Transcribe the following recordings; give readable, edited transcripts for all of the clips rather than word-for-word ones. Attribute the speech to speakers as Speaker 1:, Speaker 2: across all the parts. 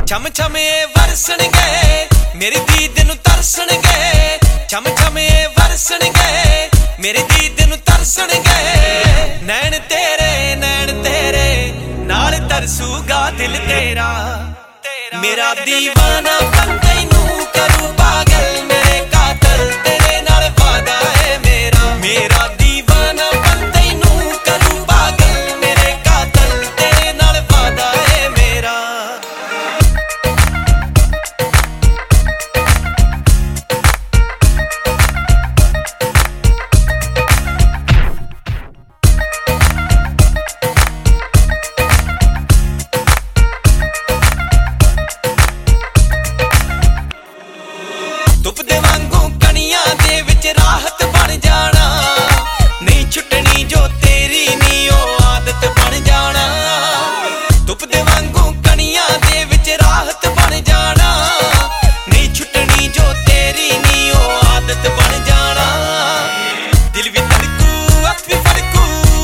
Speaker 1: छम छम ये वरसणगे मेरी दीद नूं तरसणगे छम छम ये वरसणगे मेरी दीद नूं तरसणगे नैन तेरे नाल तरसूगा दिल तेरा मेरा दीवाना बन तैनूं करूं पागल मेरे कातल तेरे नाल वादा है मेरा दीवाना बन तैनूं करूं पागल मेरे कातल तेरे नाल वादा है मेरा धुप दे वांगू कणियां दे विच राहत बन जाना नहीं छुटनी जो तेरी नी ओ आदत बन जाना धुप दे वांगू कणियां दे विच राहत बन जाना नहीं छुटनी जो तेरी नी ओ आदत बन जाना दिल भी धड़कू अख भी फड़कू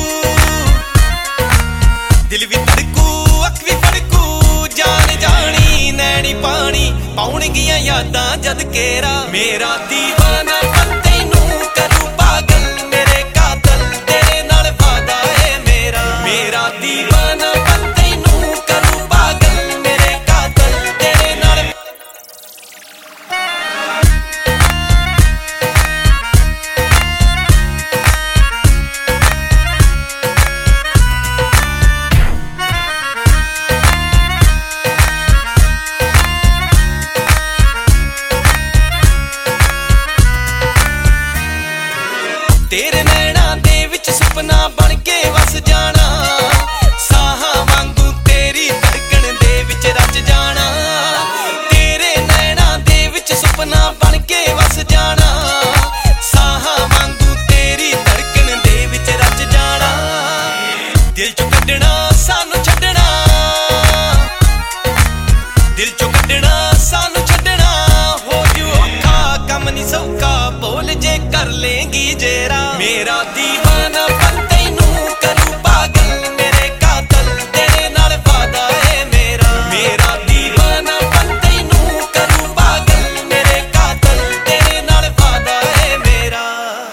Speaker 1: दिल भी धड़कू अख भी फड़कू जान जानी नैनी पानी पाउणगियां यादां जद केरा मेरा दीवाना बन तैनूं करूं पागल मेरे कातल तेरे नाल वादा है मेरा दीवाना बन तैनूं करूं पागल मेरे कातल तेरे नाल तेरे नैना दे विच सुपना बन के वस जाना साहां वांगू तेरी धड़कन दे विच रच जाना तेरे नैना दे विच सुपना बन के वस जाना साहां वांगू तेरी धड़कन दे विच रच जाना दिल चों कड्डना सानू छड्डना दिल चों कड्डना सानू छड्डना हो जू औखा कम नहीं सौखा बोल जे कर लेंगी जेरा मेरा दीवाना बन तैनूं करूं पागल मेरे कातल तेरे नाल वादा है मेरा दीवाना बन तैनूं करूं पागल मेरे कातल तेरे नाल वादा है मेरा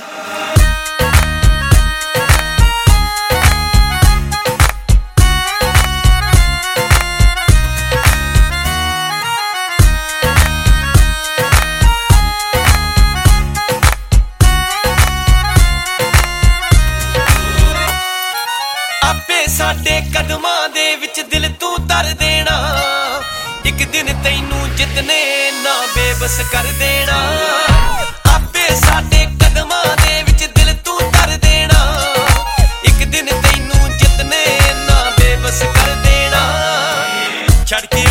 Speaker 1: साडे कदमां दे विच दिल तू धर देना एक दिन तैनूं जितने ना बेबस कर देना आपे साडे कदमां दे विच दिल तू धर देना एक दिन तैनूं जितने ना बेबस कर देना छड़ के